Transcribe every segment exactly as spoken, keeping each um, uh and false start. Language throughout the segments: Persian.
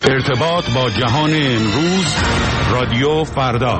ارتباط با جهان امروز، رادیو فردا.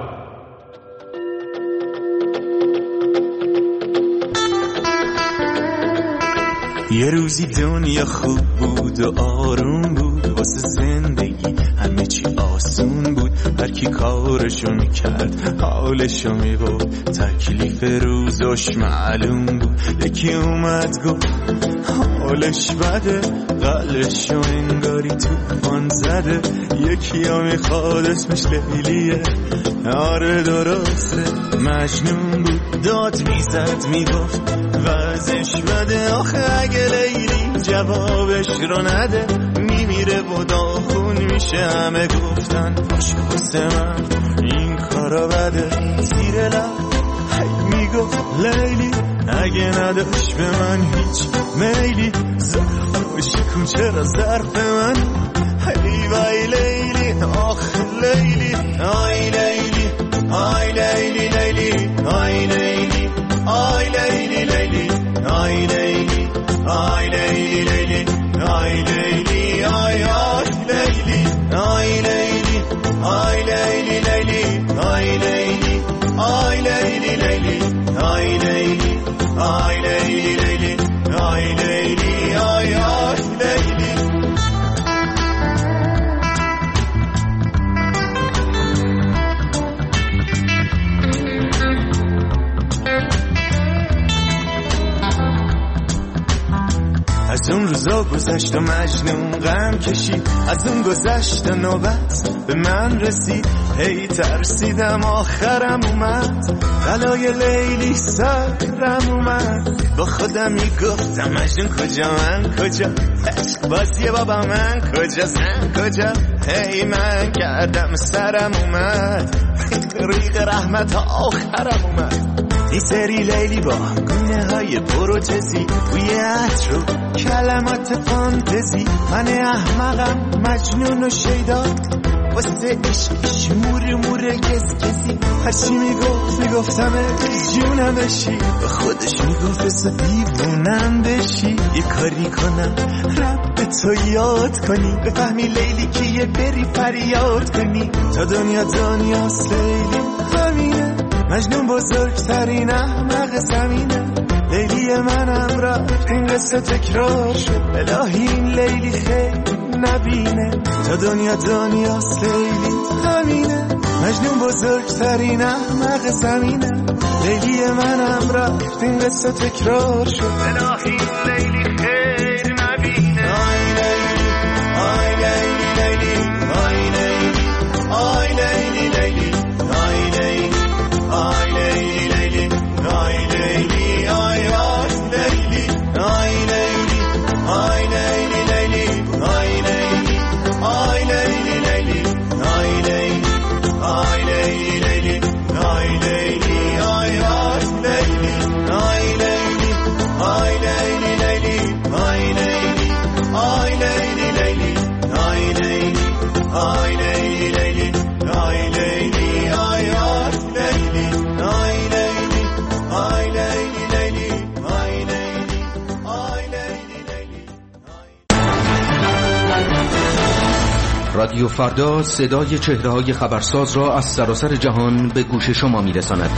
یه روزی دنیا خوب بود و آروم بود، واسه زندگی همه چی آسون بود. هر کی کارشو میکرد حالشو میبود، تکلیف روزش معلوم بود. یکی اومد گفت حالش بده، قلشو انگاری توفان زده. یکی ها میخواد اسمش لیلیه، آره درسته مجنون بود. داد میزد میگفت وضعش بده، آخه اگه لیلی جوابش رو نده میمیره و داغون میشه. همه گفتن باشه واسه من این کارا بده. زیر لب هی میگفت لیلی اگه نداشت به من هیچ میلی، ظرفش کن چرا ظرف من. هی وای لیلی آخ لیلی، آی لیلی آی لیلی لیلی آی لیلی آی لیلی لیلی آی لیلی آی لیلی لیلی آی لیلی آی آی لیلی آی لیلی آی لیلی لیلی آی لیلی آی لیلی لیلی آی لیلی آی لیلی لیلی آی لیلی آی آی لیلی. از اون روزا گذشت و مجنون غم کشید، از اون گذشت و نوبت به من رسید. هی ترسیدم آخرم اومد، بلای لیلی سرم اومد. با خودم میگفتم مجنون کجا من کجا، عشق بازی بابا من کجا سن کجا. هی من کردم سرم اومد، ریق رحمت آخرم اومد. این سری لیلی با گونه های پروتزی، توی عطر و کلمات فانتزی. من احمقم مجنون و شیدا، واسه عشقش مور مور کس کسی. هرچی میگفت میگفتم جونم بشی، به خودش میگفت بسا دیوونم بشی. یه کاری کنم رب به تو یاد کنی، بفهمی لیلی کیه بری فریاد کنی. تا دنیا دنیاست لیلی همینه، مجنون بزرگترین احمق زمینه. لیلی منم رفت این قصه تکرار شد، الهی این لیلی خیلی نبینه. تا دنیا دنیاست لیلی همینه، مجنون بزرگترین احمق زمینه. لیلی منم رفت این قصه تکرار شد، الهی این لیلی خیلی نبینه. آی لیلی آی لیلی لیلی آی لیلی آی لیلی لیلی آی لیلی آی لیلی لیلی آی لیلی آی آی لیلی آی لیلی آی لیلی لیلی آی لیلی آی لیلی لیلی آی لیلی آی لیلی لیلی آی لیلی آی آی لیلی آی لیلی آی لیلی لیلی آی لیلی آی لیلی لیلی آی لیلی آی لیلی لیلی آی لیلی آی آی لیلی آی لیلی آی لیلی لیلی آی لیلی آی لیلی لیلی. رادیو فردا صدای چهره‌های خبرساز را از سراسر جهان به گوش شما می‌رساند.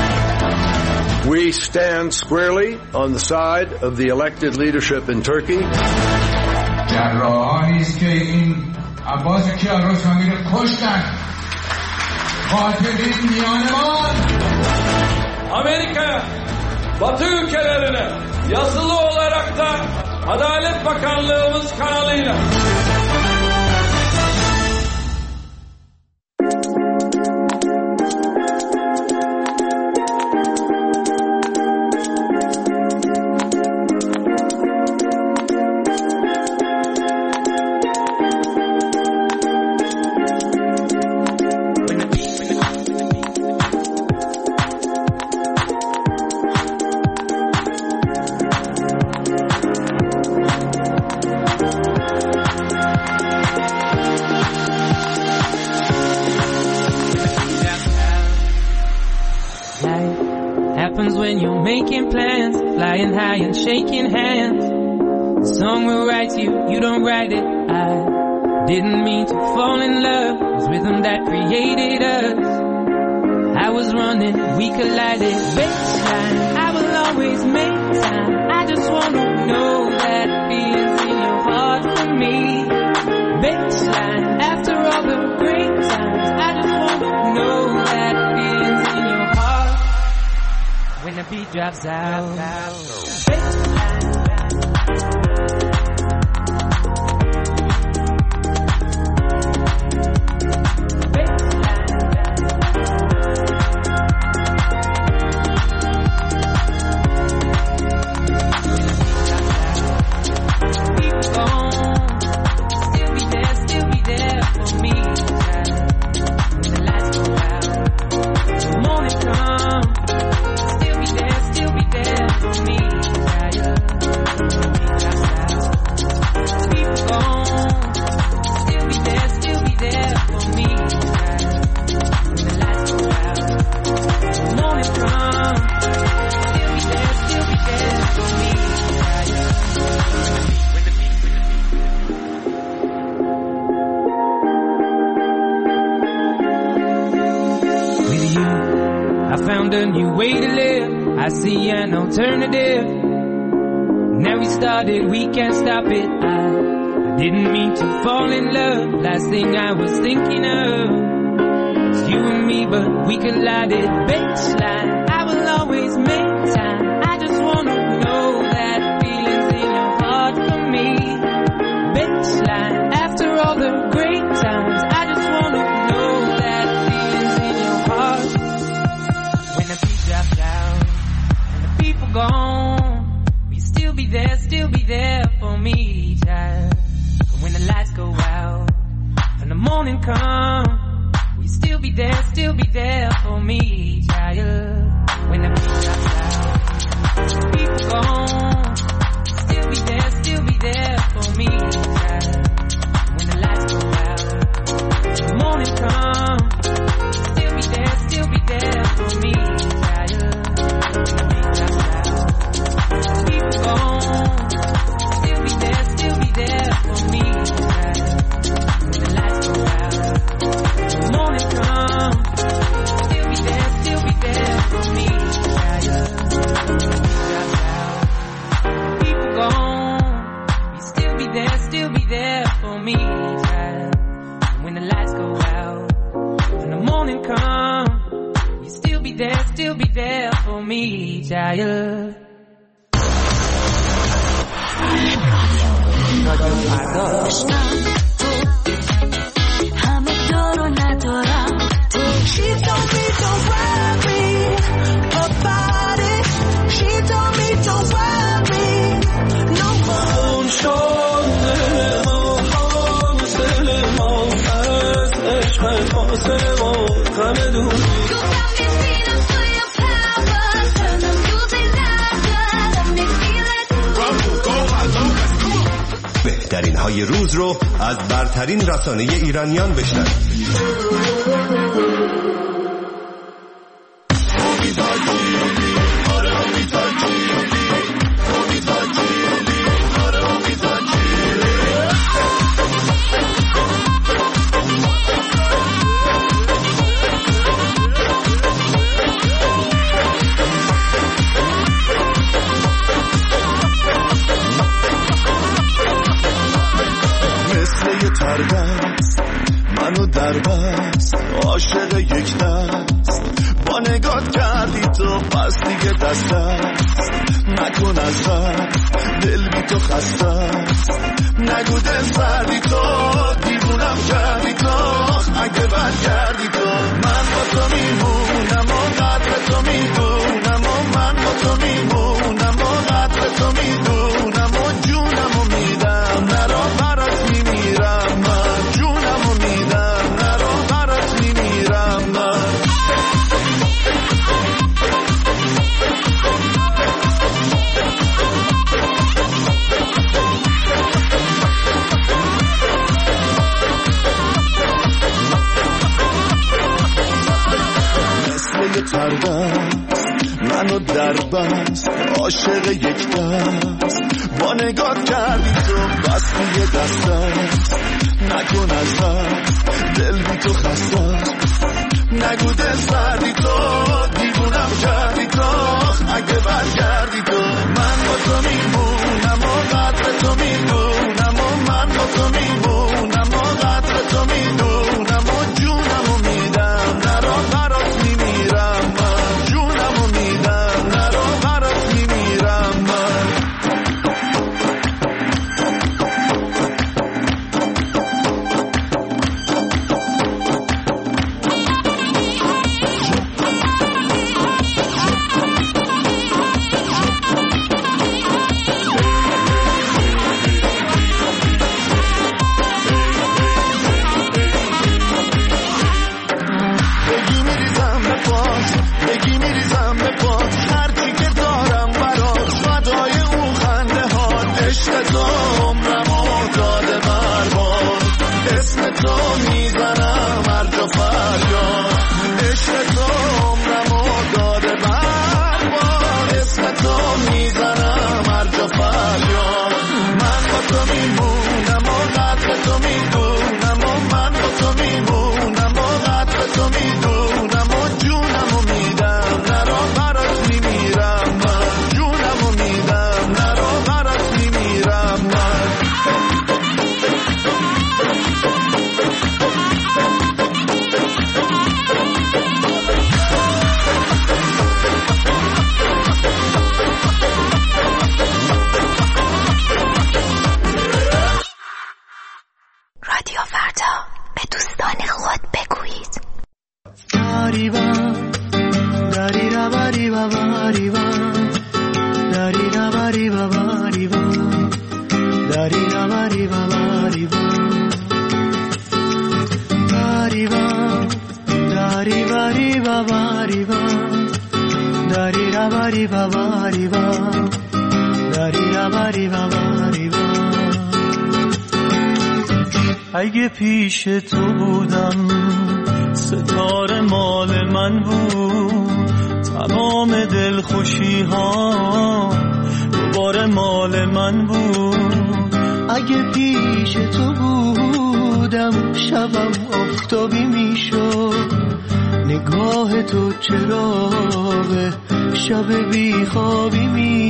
We stand squarely on the side of the elected leadership in Turkey. جراحانی است که این عباس کیارستمی رو کشتن. قاتلین میانمان. Amerika Batı ülkelerine yazılı olarak da Adalet Bakanlığımız kanalıyla when you're making plans, flying high and shaking hands. The song will write you, you don't write it. I didn't mean to fall in love. It was rhythm that created us. I was running, we collided. Baseline, I will always make time. I just wanna know that feeling's in your heart for me. Baseline, after all the great times, I just wanna know that feeling's in your heart when the beat drops out. Baseline. I see an alternative. Now we started, we can't stop it. I, I didn't mean to fall in love. Last thing I was thinking of was you and me, but we collided. Baseline, I will always make time. I just wanna know that feeling's in your heart for me. Baseline, after all the great times, I just wanna know that feeling's in your heart when the beat drops down. People gone, we still be there, still be there for me, child. And when the lights go out and the morning come, we still be there, still be there for me, child. When the beat drops out, people gone, still be there, still be there for me, child. And when the lights go out, the morning come, still be there, still be there for me, child. People gone, still be there, still be there for me. When the lights go out, the morning come, still be there, still be there for me. People gone, we still be there, still be there for me. When the lights go out, when the morning come, we still be there, still be there for me, child. همه دارو ندارم تو. She told me don't worry about it. She told me don't worry no more. شده ما حاصل ما از عشق حاصل ما غم دور. بهترین های روز رو از برترین رسانه ایرانیان بشنوید. منو در بست عاشق یک دست با نگات کردی تو پس دیگه دست است نکن از غم دل بی تو خسته است نگو دل سردی تو دیوونم کردی تو اگه برگردی تو من با تو میمونم و قدر تو میدونم و من با تو میمونم و قدر تو میدونم و جونم و میدم نرا برات میمیرم من جونم و میدم نرا برات میمیرم من مثل یه تردست منو در بست عاشق یک دست با نگاه کردی تو بس دیگه دست است نکن تو میمونم و قدر تو میدونم و جونم و میدم نرو برات میمیرم من جونم و میدم نرو برات میمیرم من اگه پیش تو بودم ستاره مال من بود تمام دلخوشی ها دوباره مال من بود اگه پیش تو بودم شبم آفتابی میشد نگاه تو چراغ شب بیخوابی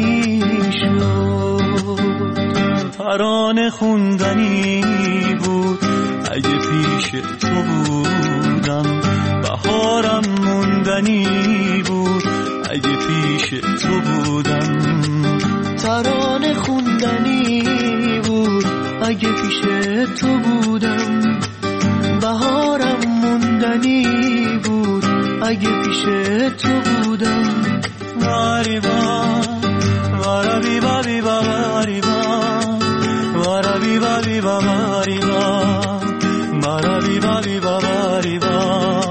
میشد ترانه خوندنی بود اگه پیش تو بودم بهارم موندنی بود اگه پیش تو بودم ترانه خوندنی بود اگه پیش تو بودم بهارم موندنی بود اگه پیش تو بودم واریبا وارابی بابی واریبا وارابی بابی واریبا وارابی بابی واریبا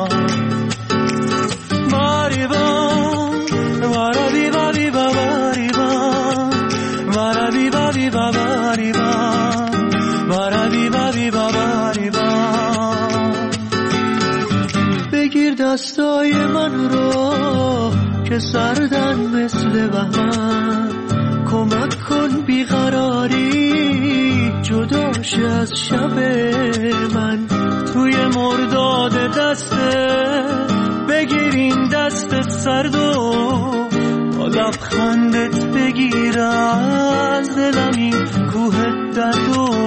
واریبا وارابی بابی واریبا وارابی بابی واریبا وارابی بابی واریبا بگیر دستای من رو که سردن مثل بهمن کمک کن بیقراری جداش از شب من توی مرداد دسته بگیر این دست سرد و با لبخندت بگیر از دلم این کوه درد و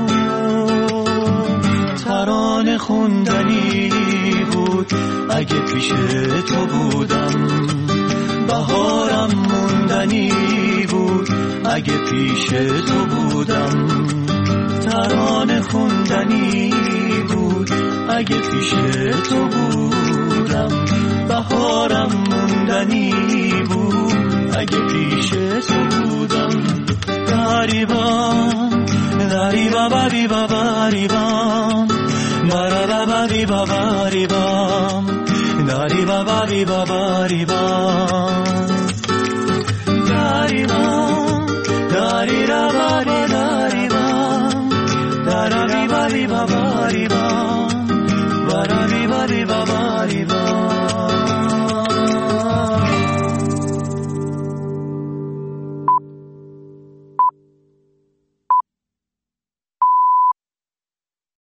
ترانه خوندنی بود اگه پیش تو بودم بهارم موندنی بود اگه پیش تو بودم ترانه خوندنی بود اگه پیش تو بودم بهارم موندنی بود اگه پیش تو بودم دریبان دریبا بری بابریبان مرا بری بابریبان دریبا بری بابریبان دریبان دریرا بری دریبان دربی بری بابریبان بربی بری بابریبان